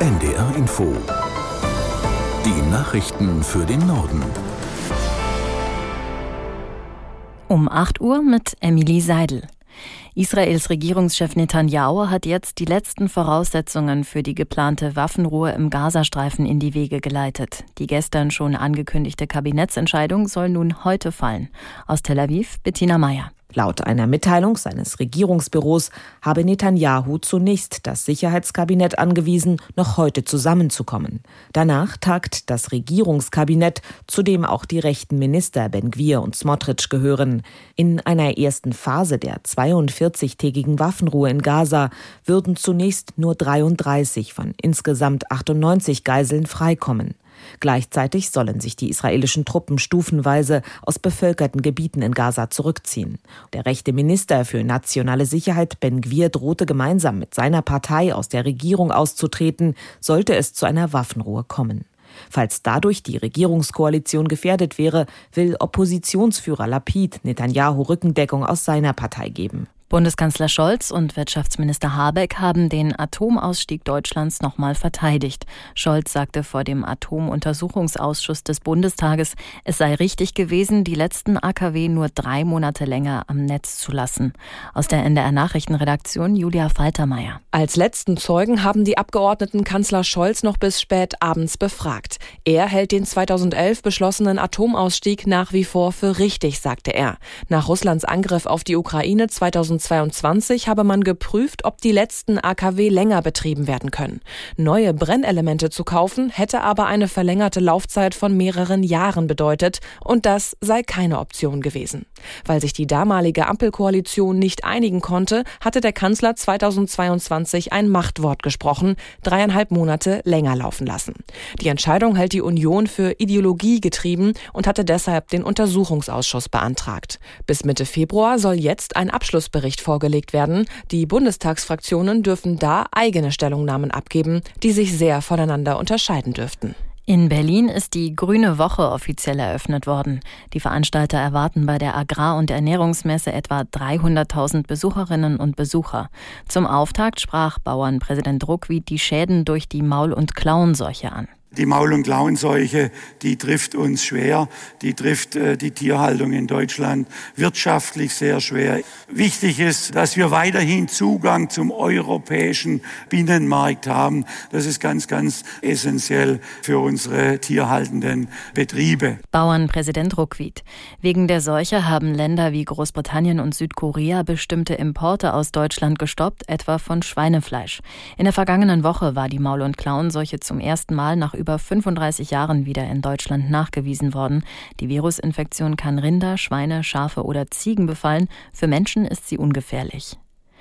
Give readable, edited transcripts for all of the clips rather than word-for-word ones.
NDR Info. Die Nachrichten für den Norden. Um 8 Uhr mit Emily Seidel. Israels Regierungschef Netanyahu hat jetzt die letzten Voraussetzungen für die geplante Waffenruhe im Gazastreifen in die Wege geleitet. Die gestern schon angekündigte Kabinettsentscheidung soll nun heute fallen. Aus Tel Aviv, Bettina Meyer. Laut einer Mitteilung seines Regierungsbüros habe Netanyahu zunächst das Sicherheitskabinett angewiesen, noch heute zusammenzukommen. Danach tagt das Regierungskabinett, zu dem auch die rechten Minister Ben-Gvir und Smotrich gehören. In einer ersten Phase der 42-tägigen Waffenruhe in Gaza würden zunächst nur 33 von insgesamt 98 Geiseln freikommen. Gleichzeitig sollen sich die israelischen Truppen stufenweise aus bevölkerten Gebieten in Gaza zurückziehen. Der rechte Minister für nationale Sicherheit Ben-Gvir drohte gemeinsam mit seiner Partei aus der Regierung auszutreten, sollte es zu einer Waffenruhe kommen. Falls dadurch die Regierungskoalition gefährdet wäre, will Oppositionsführer Lapid Netanyahu Rückendeckung aus seiner Partei geben. Bundeskanzler Scholz und Wirtschaftsminister Habeck haben den Atomausstieg Deutschlands nochmal verteidigt. Scholz sagte vor dem Atomuntersuchungsausschuss des Bundestages, es sei richtig gewesen, die letzten AKW nur 3 Monate länger am Netz zu lassen. Aus der NDR-Nachrichtenredaktion Julia Faltermeier. Als letzten Zeugen haben die Abgeordneten Kanzler Scholz noch bis spät abends befragt. Er hält den 2011 beschlossenen Atomausstieg nach wie vor für richtig, sagte er. Nach Russlands Angriff auf die Ukraine 2022 habe man geprüft, ob die letzten AKW länger betrieben werden können. Neue Brennelemente zu kaufen, hätte aber eine verlängerte Laufzeit von mehreren Jahren bedeutet und das sei keine Option gewesen. Weil sich die damalige Ampelkoalition nicht einigen konnte, hatte der Kanzler 2022 ein Machtwort gesprochen, 3,5 Monate länger laufen lassen. Die Entscheidung hält die Union für ideologiegetrieben und hatte deshalb den Untersuchungsausschuss beantragt. Bis Mitte Februar soll jetzt ein Abschlussbericht vorgelegt werden. Die Bundestagsfraktionen dürfen da eigene Stellungnahmen abgeben, die sich sehr voneinander unterscheiden dürften. In Berlin ist die Grüne Woche offiziell eröffnet worden. Die Veranstalter erwarten bei der Agrar- und Ernährungsmesse etwa 300.000 Besucherinnen und Besucher. Zum Auftakt sprach Bauernpräsident Ruckwied die Schäden durch die Maul- und Klauenseuche an. Die Maul- und Klauenseuche, die trifft uns schwer, die trifft die Tierhaltung in Deutschland wirtschaftlich sehr schwer. Wichtig ist, dass wir weiterhin Zugang zum europäischen Binnenmarkt haben. Das ist ganz, ganz essentiell für unsere tierhaltenden Betriebe. Bauernpräsident Ruckwied. Wegen der Seuche haben Länder wie Großbritannien und Südkorea bestimmte Importe aus Deutschland gestoppt, etwa von Schweinefleisch. In der vergangenen Woche war die Maul- und Klauenseuche zum ersten Mal nach über 35 Jahren wieder in Deutschland nachgewiesen worden. Die Virusinfektion kann Rinder, Schweine, Schafe oder Ziegen befallen. Für Menschen ist sie ungefährlich.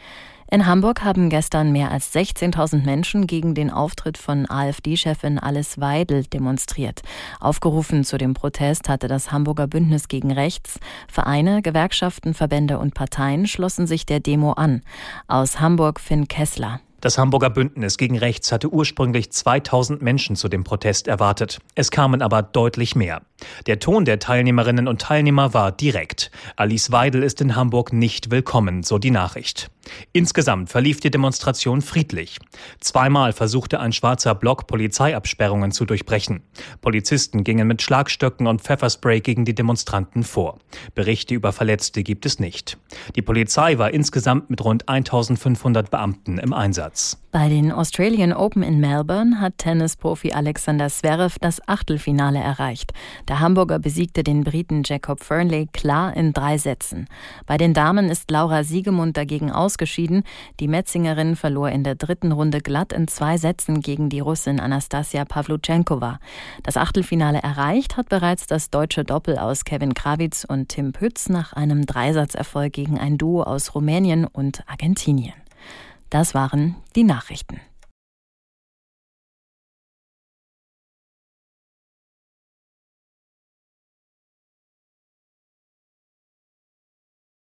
In Hamburg haben gestern mehr als 16.000 Menschen gegen den Auftritt von AfD-Chefin Alice Weidel demonstriert. Aufgerufen zu dem Protest hatte das Hamburger Bündnis gegen Rechts. Vereine, Gewerkschaften, Verbände und Parteien schlossen sich der Demo an. Aus Hamburg Finn Kessler. Das Hamburger Bündnis gegen Rechts hatte ursprünglich 2.000 Menschen zu dem Protest erwartet. Es kamen aber deutlich mehr. Der Ton der Teilnehmerinnen und Teilnehmer war direkt. Alice Weidel ist in Hamburg nicht willkommen, so die Nachricht. Insgesamt verlief die Demonstration friedlich. 2-mal versuchte ein schwarzer Block, Polizeiabsperrungen zu durchbrechen. Polizisten gingen mit Schlagstöcken und Pfefferspray gegen die Demonstranten vor. Berichte über Verletzte gibt es nicht. Die Polizei war insgesamt mit rund 1.500 Beamten im Einsatz. Bei den Australian Open in Melbourne hat Tennisprofi Alexander Zverev das Achtelfinale erreicht. Der Hamburger besiegte den Briten Jacob Fernley klar in 3 Sätzen. Bei den Damen ist Laura Siegemund dagegen ausgeschieden. Die Metzingerin verlor in der 3. Runde glatt in 2 Sätzen gegen die Russin Anastasia Pawlutschenkova. Das Achtelfinale erreicht hat bereits das deutsche Doppel aus Kevin Krawitz und Tim Pütz nach einem 3-Satzerfolg gegen ein Duo aus Rumänien und Argentinien. Das waren die Nachrichten.